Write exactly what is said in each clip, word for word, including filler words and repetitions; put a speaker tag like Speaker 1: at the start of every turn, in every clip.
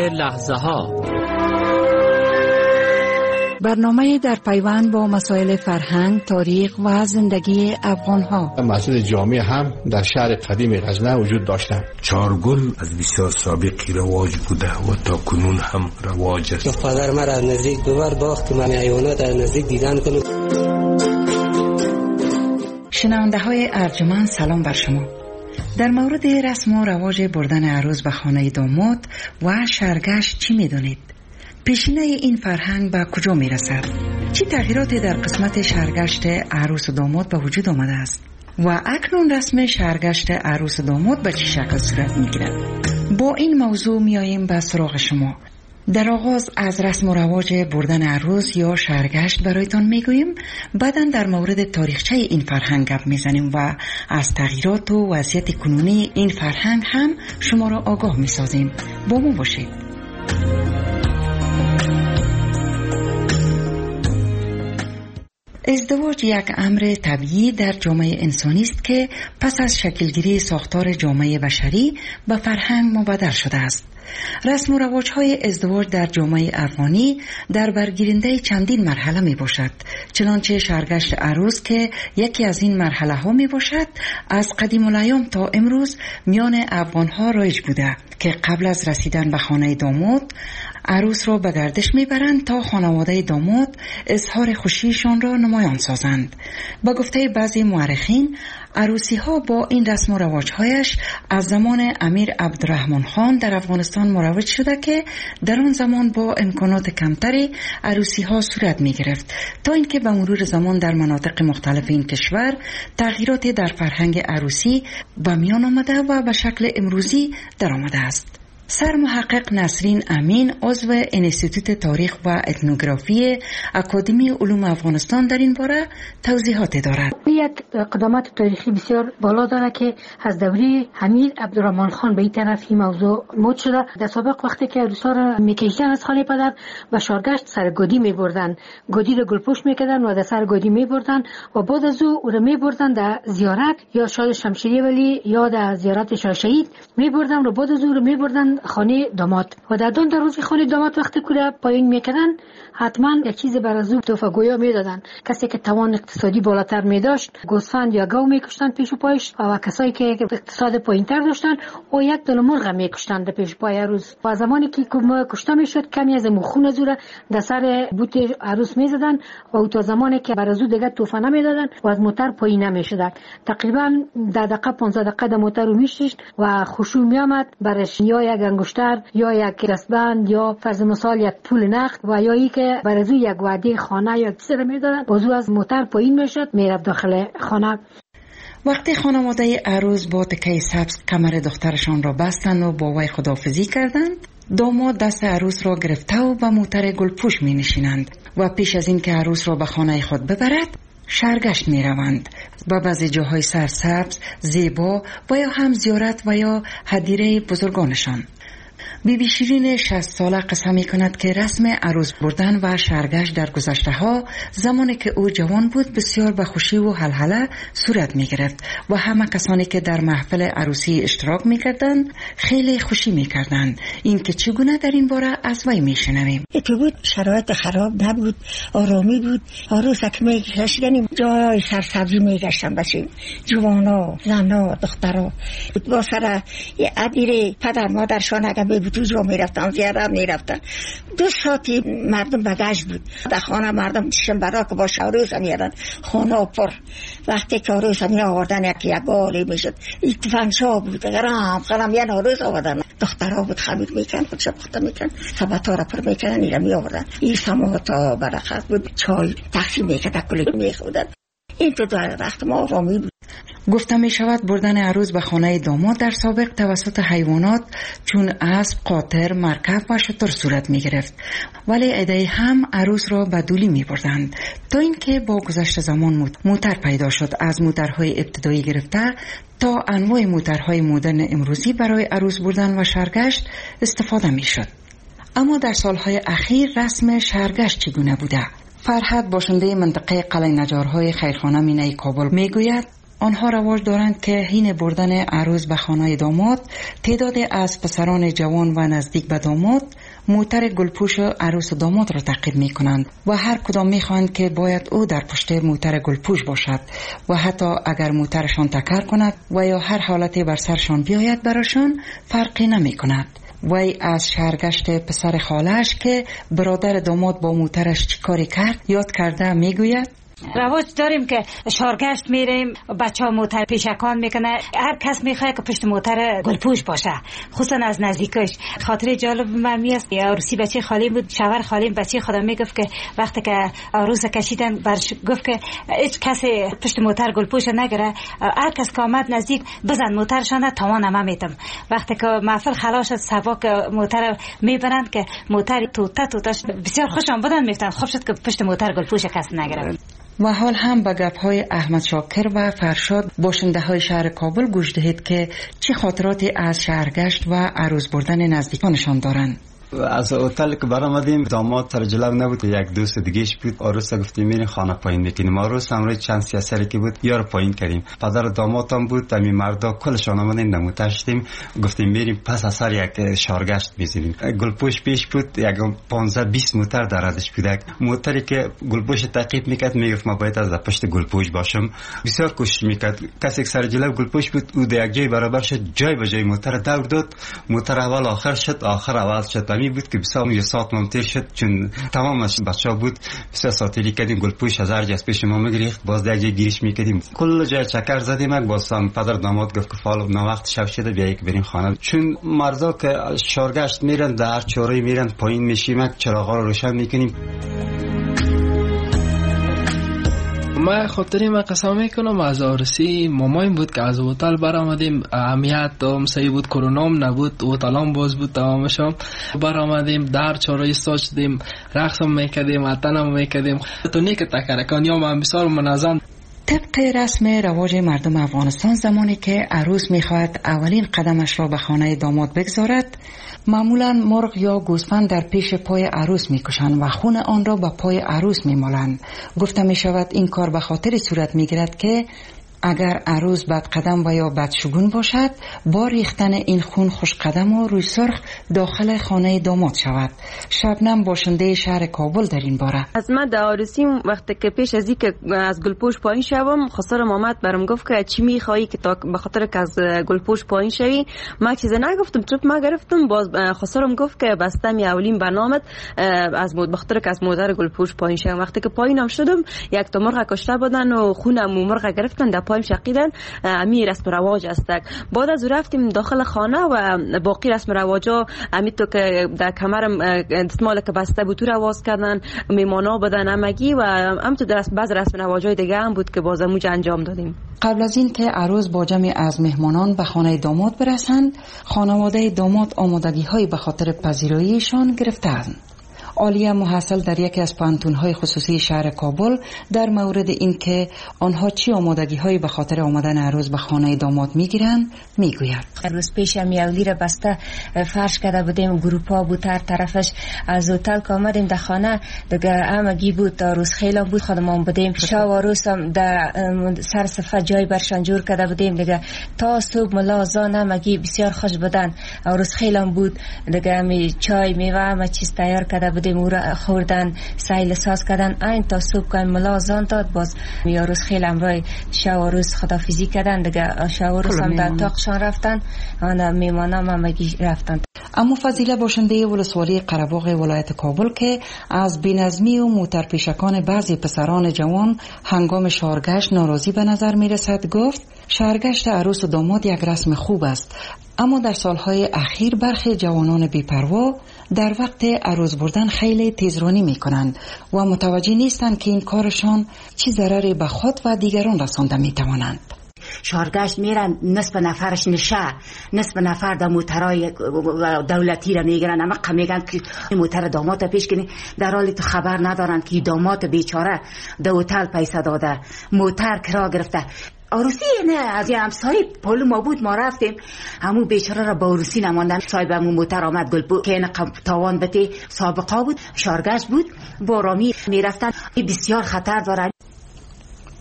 Speaker 1: لحظه ها.
Speaker 2: برنامه در پیوند با مسائل فرهنگ، تاریخ و زندگی افغان ها.
Speaker 3: مسجد جامع هم در شهر قدیم غزنه وجود داشتند.
Speaker 4: چارگل از بسیار سابقی رواج بوده و تا کنون هم رواج است.
Speaker 5: پدر مرا از نزدیک دوبار باخت من حیوانات از نزدیک دیدن کنم.
Speaker 2: شنونده های ارجمند، سلام بر شما. در مورد رسم و رواج بردن عروس به خانه داماد و شرگشت چی میدونید؟ پیشینه این فرهنگ به کجا می رسد؟ چه تغییراتی در قسمت شرگشت عروس و داماد به وجود آمده است؟ و اکنون رسم شرگشت عروس و داماد به چه شکل صورت می گیرد؟ با این موضوع می آییم به سراغ شما. در آغاز از رسم و رواج بردن عروس یا شرگشت برایتان می گوییم، بعداً در مورد تاریخچه این فرهنگ گپ می زنیم و از تغییرات و وضعیت کنونی این فرهنگ هم شما را آگاه می سازیم. با ما باشید. ازدواج یک امر طبیعی در جامعه انسانی است که پس از شکلگیری ساختار جامعه بشری به فرهنگ مبدل شده است. رسم و رواج‌های ازدواج در جامعه افغانی در برگیرنده چندین مرحله می باشد. چنانچه شرگشت عروس که یکی از این مرحله ها می باشد، از قدیم الایام تا امروز میان افغان ها رایج بوده که قبل از رسیدن به خانه داماد عروس را به گردش میبرند تا خانواده داماد اظهار خوشیشان را نمایان سازند. با گفته بعضی مورخین، عروسی ها با این رسم و رواجهایش از زمان امیر عبدالرحمن خان در افغانستان مروج شده که در آن زمان با امکانات کمتری عروسی ها صورت می گرفت، تا اینکه به مرور زمان در مناطق مختلف این کشور تغییرات در فرهنگ عروسی به میان آمده و به شکل امروزی در آمده است. سر محقق نسرین امین، عضو انستیتوت تاریخ و اتنوگرافی اکادمی علوم افغانستان، در این باره توضیحات دارد.
Speaker 6: یک اقدامات تاریخی بسیار بالا داره که از دوره امیر عبدالرحمن خان به این طرف این موضوع مد شده. در سابق وقتی که عروسا را میکشیدن از خانه پدر و شارگشت سر گودی میبردن، گودی رو گلپوش میکردن و در سر گودی میبردن و بعد از او او رو میبردن در زیارت یا شاد شمشیری ولی یا در زیارت شاه شهید میبردن و بعد از او رو میبردن خانه داماد و در دون در روز خانه داماد وقتی کوره پایین میکردن حتما یک چیز برازو تحفه گویا میدادن. کسی که توان اقتصادی بالاتر میداشت گوسفند یا گاو میکشتن پیش و پایش و کسایی که اقتصاد پایینتر داشتن و یک دونه مرغ میکشتن در پیش پای عروس. و زمانی که کشته میشد کمی از خون از او در سر بوت عروس میزدن و او تا زمانی که برازو دیگه تحفه نمیدادن و از موتر پایین نمیشدن. تقریبا در دقیقه پانزده دقیقه در موتر رو میشید و خشوع میامد برش یا یک انگشتر یا یک دستبند یا فرض مثال یک پول نقد و یا ای که برازو یک وعده خانه یا چیزی میدادن بازو از موتر پایین میشد میرفت داخل خانه.
Speaker 2: وقتی خانواده عروس با تکه سبز کمر دخترشان را بستند و با وی خداحافظی کردند، داماد دست عروس را گرفته و به موتر گلپوش می نشینند و پیش از این که عروس را به خانه خود ببرد شرگشت می روند. با بعضی جاهای سرسبز، زیبا و یا هم زیارت و یا هدیره بزرگانشان. بی بی شیرین شصت ساله قسم می کند که رسم عروس بردن و شرگشت در گذشته ها زمانی که او جوان بود بسیار به خوشی و هلهله صورت می گرفت و همه کسانی که در محفل عروسی اشتراک می کردند خیلی خوشی می کردند. این که چگونه در این باره از وی می شنویم.
Speaker 7: که بود شرایط خراب نبود، آرامی بود. عروس که می گشتیم جای سرسبزی می گشتن باشیم، جوانا، زنا، دخترا با سر ادیره پدر مادرشان اگر تو جا می رفتن زیارت می رفتن. دو ساعتی مردم بگشت بود در خانه مردم چشم برا که با عروس می آوردن خانه پر. وقتی که عروس می آوردن یکی یک گالی می شد اتفنشا بود گرام خرم یه عروس آوردن دخترها بود خمیر می کن خودشا پخته می کن سبتا را پر می کنن ایره می آوردن این سماتا برخط بود چای تقسیم می کن کلی می خودن. این تو در وقت ما آرامی بود.
Speaker 2: گفته می شود بردن عروس به خانه داماد در سابق توسط حیوانات چون اسب، قاطر، مرکب و شتر صورت می گرفت، ولی عده‌ای هم عروس را به دولی می بردند تا اینکه با گذشت زمان موتر پیدا شد. از موترهای ابتدایی گرفته تا انواع موترهای مدرن امروزی برای عروس بردن و شرگشت استفاده می شد. اما در سالهای اخیر رسم شرگشت چگونه بوده؟ فرهاد باشنده منطقه قلعه نجارهای خیرخانه مینای کابل میگوید آنها رواج دارند که حین بردن عروس به خانه داماد تعدادی از پسران جوان و نزدیک به داماد موتر گلپوش عروس داماد را تعقیب می کنند و هر کدام می خواهند که باید او در پشت موتر گلپوش باشد و حتی اگر موترشان تکر کند و یا هر حالتی بر سرشان بیاید براشان فرقی نمی کند. وی از شهرگشت پسر خالش که برادر داماد با موترش چی کاری کرد یاد کرده می گوید:
Speaker 1: رواج داریم که شارگشت میریم، بچه ها موتر پیشکان میکنه، هر کس میخواد که پشت موتر گلپوش باشه، خصوصا از نزدیکش. خاطر جالب من میست عروسی بچه خالیم بود، شوهر خالیم بچه خودم میگفت که وقتی که عروس کشیدن برش گفت که هیچ کسی پشت موتر گلپوش نگره، هر کس که آمد نزدیک بزن موترشان توان هم میتم. وقتی که محفل خلاص شد سباک موتر میبرند که موتر توته توتش بسیار خوشم بودن میفتن، خوب شد که پشت موتر گلپوش کس نگره.
Speaker 2: و حال هم به گپ‌های احمد شاکر و فرشاد باشنده های شهر کابل گوش دهید که چه خاطراتی از شهرگشت و عروس بردن نزدیکانشان دارند.
Speaker 8: از هتل که برآمدیم داماد سر جلو نبود، یک دوست دیگهش بود. عروس گفتیم میریم خانه پایین میکنیم. عروس هم روی چند سیاسری که بود یار پایین کردیم. پدر داماد هم بود، همین مردا کلشان آمدیم نموتشتیم، گفتیم میریم پس از سر یک شارگشت میزنیم. گلپوش پیش بود، یک پانزده بیست موتر در ازش بودک. موتری که گلپوش تعقیب میکرد میگفت ما باید از پشت گلپوش باشم. بسیار کوشش میکرد. کسی که سر جلو گلپوش بود او در یک جای برابر شد، جای به جای موتر دور داد. موتر اول آخر شد، آخر اول شد. می بود که بسیار یه ساعت ممتر شد، چون تمامش بچه ها بود. بسیار ساعتی کردیم، گلپوش از هر جا از پیش ما میگریخت، باز در جای گیریش میکردیم، کل جای چکر زدیم. باز هم پدر داماد گفت که فال نه وقت شب شده بیایی که بریم خانه، چون مردا که شارگشت میرن در هر چوری میرن پایین میشیم، چراغا رو روشن میکنیم.
Speaker 9: ما خاطری من قسم میکنم از عروسی مامایم بود که از هتل برآمدیم، اهمیت هم صحیح بود، کرونا هم نبود، هتل هم باز بود تمامشم. برآمدیم در چهارراه ایستاد شدیم، رقص هم میکردیم، اتن هم میکردیم، تو نیک تکرکانی هم بسیار منظم.
Speaker 2: طبق رسم رواج مردم افغانستان زمانی که عروس میخواهد اولین قدمش را به خانه داماد بگذارد، معمولا مرغ یا گوسفند در پیش پای عروس میکشند و خون آن را به پای عروس میمالند. گفته میشود این کار به خاطر صورت میگیرد که اگر عروس بد قدم و یا بدشگون باشد، با ریختن این خون خوش قدم و روی سرخ داخل خانه داماد شود. شبنم باشنده شهر کابل در این باره:
Speaker 10: از من در عروسی وقتی که پیش از اینکه از گلپوش پایین شوم، خسرم آمد برام گفت که چی میخوایی که تا به خاطر که از گلپوش پایین شوی. من چیزی نگفتم، چوب ما گرفتم. باز خسرم گفت که بسته می اولین برنامه از مود به خاطر که از موتر گلپوش پایین شوم. وقتی که پایینم شدم یک تا مرغ کشته بودن و خونم مرغ گرفتن در پایم شقیدن. امی رسم رواج است. بعد از رفتیم داخل خانه و باقی رسم رواجا امی تو که در کمرم دستمال که بسته بود تو رواز کردن، میمانا بدن همگی و هم تو در بعض رسم رواجای دیگه هم بود که باز موج انجام دادیم.
Speaker 2: قبل از این که عروس با جمعی از مهمانان به خانه داماد برسند، خانواده داماد آمادگی های به خاطر پذیراییشان گرفتند. عالیه محصل در یکی از پانتون‌های خصوصی شهر کابل در مورد این که آنها چی آمادگی‌هایی به خاطر آمدن عروس به خانه داماد می‌گیرند میگوید:
Speaker 11: روز پیش میاولی را بسته فرش کرده بودیم، گروپا بود هر طرفش. از هتل که آمدیم در خانه دیگه همگی بود، عروس خیلی بود، خودمان بودیم. شب عروس هم در سر صفحه جای برشان جور کرده بودیم دیگه تا صبح ملازان همگی بسیار خوش بودن. عروس خیلی بود دیگه، می چای میوه همه چیز تیار کرده بودیم، او را خوردن، سیل ساز کردن. این تا صبح که ملازان داد باز می عروس خیلی امرای شب عروس خدافیزی کردن دیگه. شب عروس هم در تاقشان رفتن، آن میمانم همگی رفتن.
Speaker 2: اما فضیله باشنده ولسوالی قره‌باغ ولایت کابل که از بی‌نظمی و موترپیشکان بعضی پسران جوان هنگام شارگشت ناراضی به نظر می رسد، گفت شارگشت عروس و داماد یک رسم خوب است، اما در سالهای اخیر برخی جوانان بی‌پروا در وقت عروس بردن خیلی تیزرانی می کنند و متوجه نیستند که این کارشان چه ضرری به خود و دیگران رسانده می توانند.
Speaker 12: شارگشت میرن، نصف نفرش نشه، نصف نفر در موترهای دولتی را میگیرن، اما میگن که موتر داماد پیش کنی، در حالی تو خبر ندارن که داماد بیچاره در هتل پیسه داده، موتر کرا گرفته. عروسی نه از یه همسایه پولو ما بود، ما رفتیم همون بیچاره را با عروسی نماندن. صاحب همون موتر آمد گلپو که این تاوان بته سابقه بود، شارگشت بود، با رامی میرفتن، بسیار خطر داره.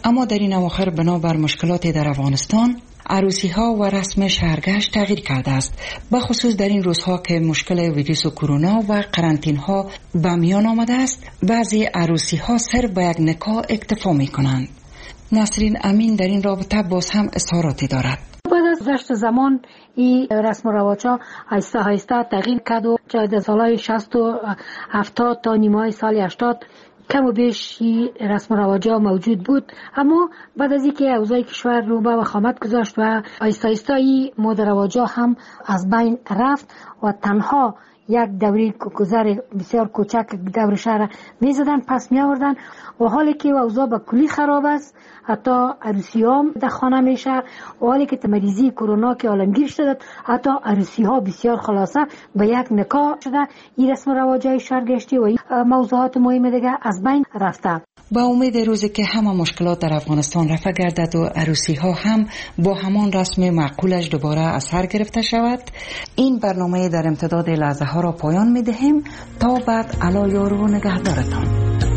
Speaker 2: اما در این اواخر بنابر مشکلات در افغانستان عروسی ها و رسم شهرگشت تغییر کرده است، به خصوص در این روزها که مشکل ویروس کرونا و قرنطینه ها به میان آمده است. بعضی عروسی ها صرف به یک نکاح اکتفا می کنند. نسرین امین در این رابطه باز هم اظهاراتی دارد.
Speaker 6: بعد از گذشت زمان این رسم و رواج‌ها آهسته آهسته تغییر کرد و در سالهای شصت و هفتاد تا نیمه سال هشتاد کم و بیش رسم و رواج‌ها موجود بود، اما بعد از اینکه اوضاع کشور رو به وخامت گذاشت و آهسته آهسته این مد و رواج‌ها هم از بین رفت و تنها یک دوری گذر بسیار کوچک دور شهر میزدن، پس می آوردن و حالی که اوضاع به کلی خراب است، حتی عروسی ها در خانه میشه و حالی که مریضی کرونا که عالمگیر شده، حتی عروسی ها بسیار خلاصه به یک نکاح شده. این رسم و رواج‌های شهرگشتی و این موضوعات مهم دیگه از بین رفته.
Speaker 2: با امید روزی که همه مشکلات در افغانستان رفع گردد و عروسی ها هم با همان رسم معقولش دوباره از سر گرفته شود، این برنامه در امتداد لحظه ها را پایان می دهیم. تا بعد علا یار و نگهدارتان.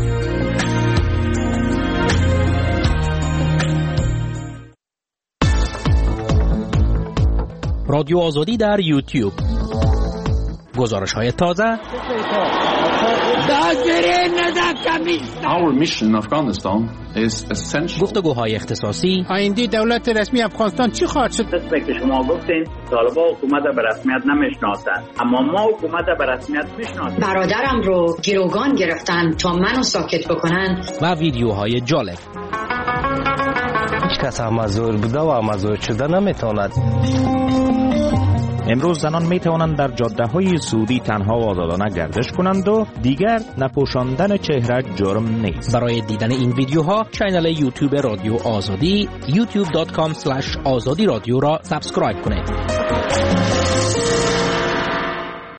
Speaker 13: رادیو آزادی در یوتیوب، گزارش های تازه.
Speaker 14: Our mission in Afghanistan is essential.
Speaker 13: گفتگوهای اختصاصی.
Speaker 15: آینده دولت رسمی افغانستان چی خواهد شد؟
Speaker 16: مثل که شما گفتین طالبان حکومت به رسمیت نمیشناسند، اما ما حکومت به رسمیت میشناسیم.
Speaker 17: برادرم رو گروگان گرفتن تا منو ساکت بکنن.
Speaker 13: و ویدیوهای جالب.
Speaker 18: هیچ کس امازور بوده و امازور شده نمیتواند.
Speaker 19: امروز زنان می توانند در جاده های سعودی تنها و آزادانه گردش کنند و دیگر نپوشاندن چهره جرم نیست.
Speaker 13: برای دیدن این ویدیوها کانال یوتیوب رادیو آزادی یوتیوب دات کام اسلش آزادی رادیو را سابسکرایب کنید.